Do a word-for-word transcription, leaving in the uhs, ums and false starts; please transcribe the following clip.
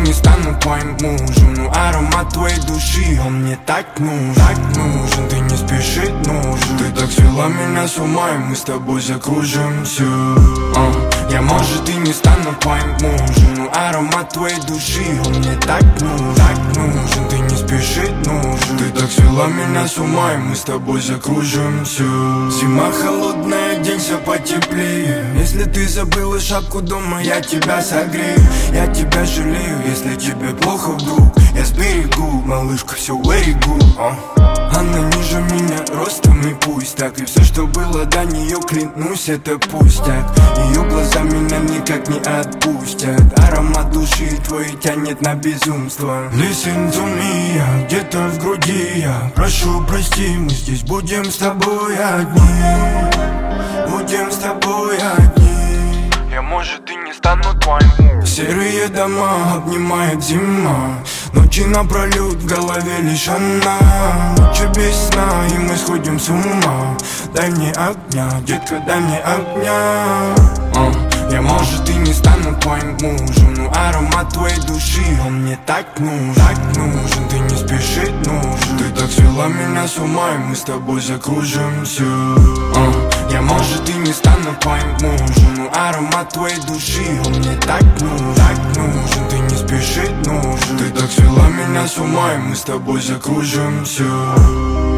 не стану твоим мужем, но аромат твоей души, он мне так нужен, так нужен. Ты не спеши, нужен. Ты так свела меня с ума, и мы с тобой закружимся. uh. Я, может, и не стану твоим мужем, но аромат твоей души, он мне так нужен, так нужен. Ты не спеши, нужен. Ты так свела меня с ума, и мы с тобой закружимся. Зима холодная, оденься потеплее. Если ты забыла шапку дома, я тебя согрею. Я тебя жалею, если тебе плохо вдруг. Я сберегу, малышка, все very good. uh. Она ниже меня ростом, и пусть так. И все, что было до нее, клянусь, это пустяк. Ее глаза меня никак не отпустят. Аромат души твой тянет на безумство. Listen to me, я где-то в груди. Я прошу, прости, мы здесь будем с тобой одни. Будем с тобой одни. Я, может, и не стану твоим. Серые дома обнимает зима. Ночи напролет, в голове лишь она. Ночи без сна, и мы сходим с ума. Дай мне огня, детка, дай мне огня. uh. Я, может, и не стану твоим мужем, но аромат твоей души, он мне так нужен, так нужен. Ты не спеши, нужен. Ты так свела меня с ума, и мы с тобой закружимся. uh. Я, может, и не стану твоим мужем, но аромат твоей души, он мне так нужен, так нужен. Ты не спеши, нужен. Ты так свела меня с ума, и мы с тобой закружимся.